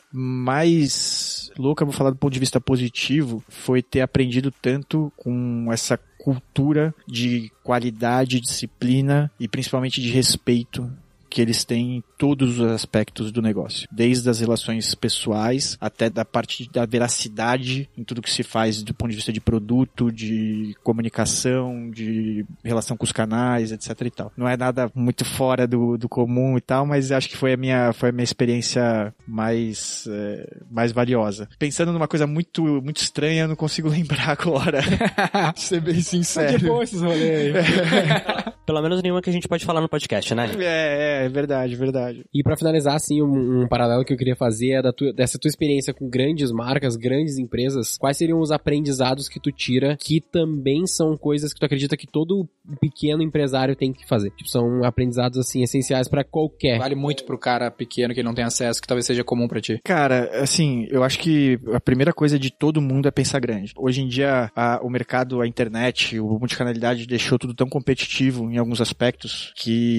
mais louca, vou falar do ponto de vista positivo, foi ter aprendido tanto com essa cultura de qualidade, disciplina e principalmente de respeito que eles têm em todos os aspectos do negócio. Desde as relações pessoais até da parte da veracidade em tudo que se faz do ponto de vista de produto, de comunicação, de relação com os canais, etc e tal. Não é nada muito fora do, do comum e tal, mas acho que foi a minha, foi a minha experiência mais, é, mais valiosa. Pensando numa coisa muito, muito estranha, eu não consigo lembrar agora. Pra ser bem sincero. De boa esses rolês aí. Pelo menos nenhuma que a gente pode falar no podcast, né? É, é. É verdade, verdade. E pra finalizar, assim, um, um paralelo que eu queria fazer é da tua, dessa tua experiência com grandes marcas, grandes empresas. Quais seriam os aprendizados que tu tira que também são coisas que tu acredita que todo pequeno empresário tem que fazer? Tipo, são aprendizados, assim, essenciais pra qualquer. Vale muito pro cara pequeno que não tem acesso, que talvez seja comum pra ti. Cara, assim, eu acho que a primeira coisa de todo mundo é pensar grande. Hoje em dia, a, o mercado, a internet, o multicanalidade deixou tudo tão competitivo em alguns aspectos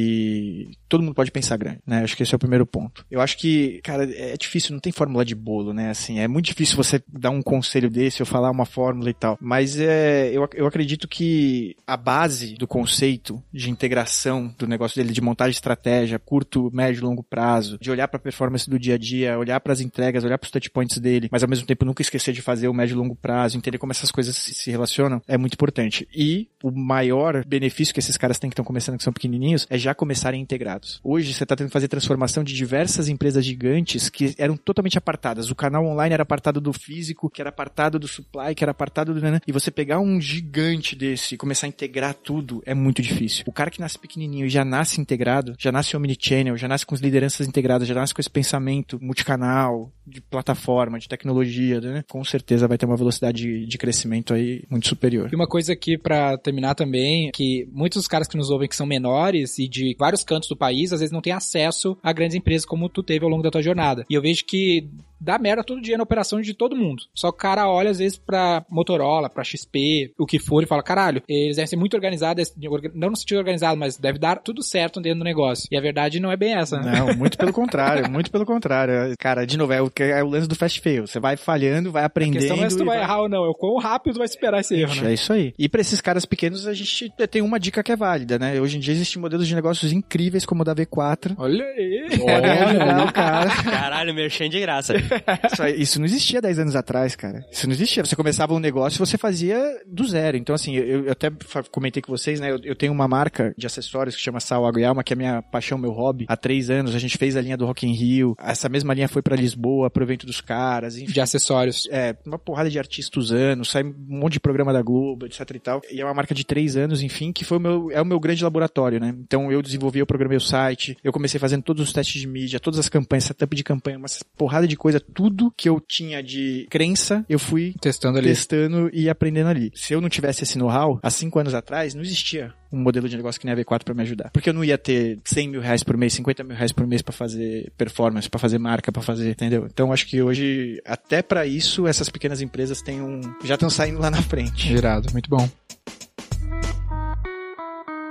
que todo mundo pode pensar grande, né? Acho que esse é o primeiro ponto. Eu acho que, cara, é difícil, não tem fórmula de bolo, né? Assim, é muito difícil você dar um conselho desse ou falar uma fórmula e tal. Mas é, eu, eu acredito que a base do conceito de integração do negócio dele, de montagem de estratégia, curto, médio e longo prazo, de olhar para a performance do dia a dia, olhar para as entregas, olhar para os touchpoints dele, mas ao mesmo tempo nunca esquecer de fazer o médio e longo prazo, entender como essas coisas se, se relacionam, é muito importante. E o maior benefício que esses caras têm que estão começando, que são pequenininhos, é já começarem integrados. Hoje você está tendo que fazer transformação de diversas empresas gigantes que eram totalmente apartadas. O canal online era apartado do físico, que era apartado do supply, que era apartado do... E você pegar um gigante desse e começar a integrar tudo é muito difícil. O cara que nasce pequenininho e já nasce integrado, já nasce omnichannel, já nasce com as lideranças integradas, já nasce com esse pensamento multicanal, de plataforma, de tecnologia, né? Com certeza vai ter uma velocidade de, de crescimento aí muito superior. E uma coisa aqui pra terminar também, que muitos dos caras que nos ouvem que são menores e de vários cantos do país, às vezes não têm acesso a grandes empresas como tu teve ao longo da tua jornada. E eu vejo que dá merda todo dia na operação de todo mundo. Só que o cara olha às vezes pra Motorola, pra X P, o que for, e fala, caralho, eles devem ser muito organizados, não no sentido organizado, mas deve dar tudo certo dentro do negócio. E a verdade não é bem essa, né? Não, muito pelo contrário, muito pelo contrário. Cara, de novo, é o, é o lance do fast fail. Você vai falhando, vai aprendendo. A questão não é se tu vai errar ou não, é o quão rápido tu vai superar esse erro, né? É isso aí. E pra esses caras pequenos, a gente tem uma dica que é válida, né? Hoje em dia existem modelos de negócios incríveis, como o da V quatro. Olha aí! Podem ajudar o cara. Caralho, merchan de graça. Isso, aí, isso não existia dez anos atrás, cara. Isso não existia. Você começava um negócio e você fazia do zero. Então, assim, eu, eu até comentei com vocês, né? Eu, eu tenho uma marca de acessórios que chama Sal, Água e Alma, que é a minha paixão, meu hobby. Há três anos, a gente fez a linha do Rock in Rio. Essa mesma linha foi pra Lisboa, pro evento dos caras. Enfim. De acessórios. É, uma porrada de artistas usando, sai um monte de programa da Globo, etc e tal. E é uma marca de três anos, enfim, que foi o meu, é o meu grande laboratório, né? Então, eu desenvolvi, eu programei o site, eu comecei fazendo todos os testes de mídia, todas as campanhas, setup de campanha, uma porrada de coisa, tudo que eu tinha de crença, eu fui testando ali. Testando e aprendendo ali. Se eu não tivesse esse know-how, há cinco anos atrás, não existia um modelo de negócio que nem a V quatro pra me ajudar. Porque eu não ia ter cem mil reais por mês, cinquenta mil reais por mês pra fazer performance, pra fazer marca, pra fazer, entendeu? Então, acho que hoje, até pra isso, essas pequenas empresas têm um... já estão saindo lá na frente. Irado, muito bom.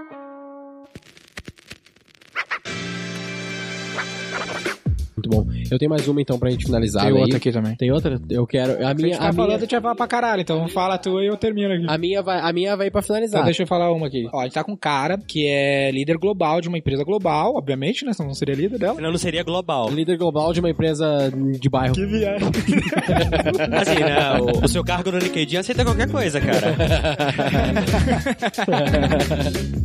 Muito bom. Eu tenho mais uma então pra gente finalizar. Tem daí. outra aqui também. Tem outra? Eu quero. A Se a minha. gente tá A falando, minha, a gente vai falar pra caralho, então fala tu e eu termino aqui. a minha, vai, a minha vai pra finalizar. Então deixa eu falar uma aqui. Ó, a gente tá com um cara que é líder global de uma empresa global, obviamente, né? Senão não seria líder dela. Senão não seria global. Líder global de uma empresa de bairro. Que viagem. Assim, né? O, o seu cargo no LinkedIn aceita qualquer coisa, cara.